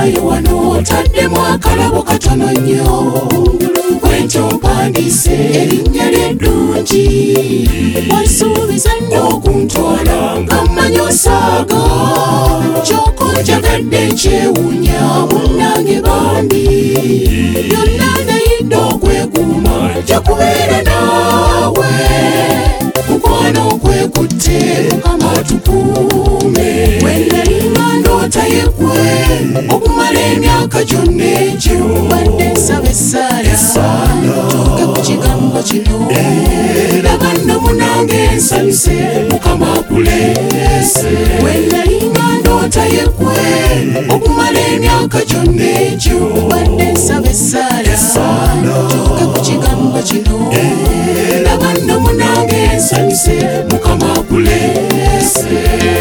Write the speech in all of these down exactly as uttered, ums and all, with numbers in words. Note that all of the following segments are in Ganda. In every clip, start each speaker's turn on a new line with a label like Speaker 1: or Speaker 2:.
Speaker 1: nayo wano taddemu akalabo katono nnyo bwentyo mpandise erinnya ly'eddungi wansuubiza nnyo okuntwala nga mmanyi osaaga ky'okola njagadde nkyewuunya munnange bambi byonna nayidde okwekuuma nja kubeera naawe mukwano okwekutte mukama tukuume wennalinga ndoota yegwe okumala emyaka gyonna egyo badde nsaba essaala tuuke ku kigambo kino laba nno munange nsanyuse mukama akuleese wennalinga ndoota yegwe okumala emyaka gyonna egyo badde nsaba essaala tuuke ku kigambo kino laba nno munange nsanyuse mukama akuleese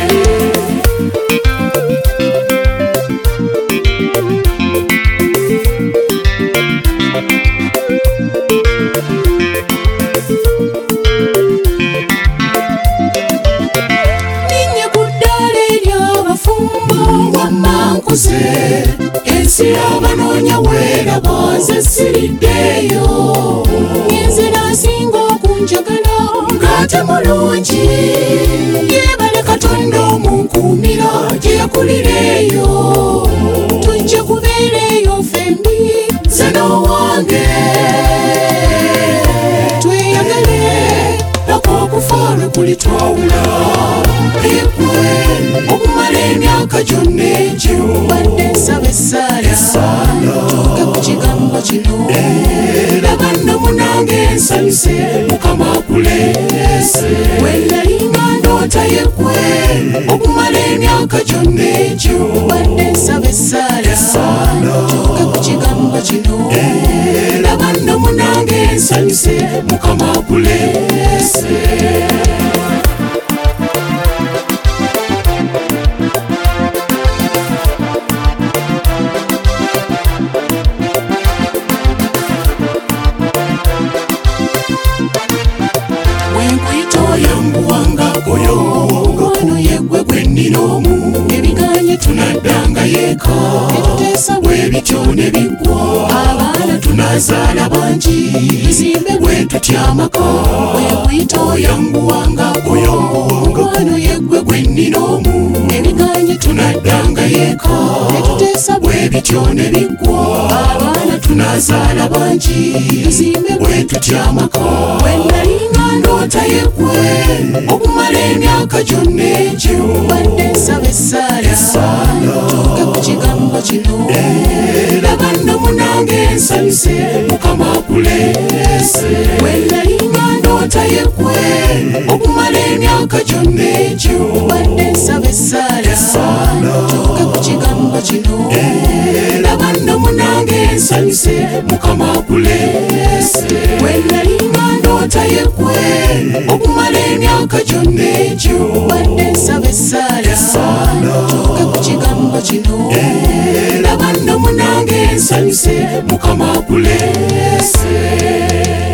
Speaker 1: ensi y'abanoonya weeraba nze siriddeeyo ngenze n'asinga okunjagala ng'ate mulungi yeebale katonda omunkuumira gye yakulireeyo tujja kubeereeyo fembi nze n'owange tweyagale paka okufa lwe kulitwawula yegwe okumala emyaka gyonna egyo badde nsaba essaala tuuke ku kigambo kino laba nno munange nsanyuse mukama akuleese wennalinga ndoota yegwe okumala emyaka gyonna egyo badde nsaba essaala tuuke ku kigambo kino laba nno munange nsanyuse mukama akuleese ebiganye tunaddanga yeeka etuteesa bwe bityo ne biggwa abaana tunazaala bangi bizimbe bwe tutya amaka wekuyita oyanguwanga omukwano yeggwe gwe nnina omu ebiganye tunaddanga yeeka etuteesa bwe bityo ne biggwa abaana tunazaala bangi bizimbe bwe tutya amaka wennalinga ndoota yeggwe okumala emyaka gyonna egyo badde nsaba essaala tuuke ku kigambo kino laba nno munange nsanyuse mukama akuleese wennalinga ndoota yegwe okumala emyaka gyonna egyo badde nsaba essaala tuuke ku kigambo kino laba nno munange nsanyuse mukama akuleese wennalinga ndoota yegwe okumala emyaka gyonna egyo badde nsaba essaala tuuke ku kigambo kino laba nno munange nsanyuse mukama akuleese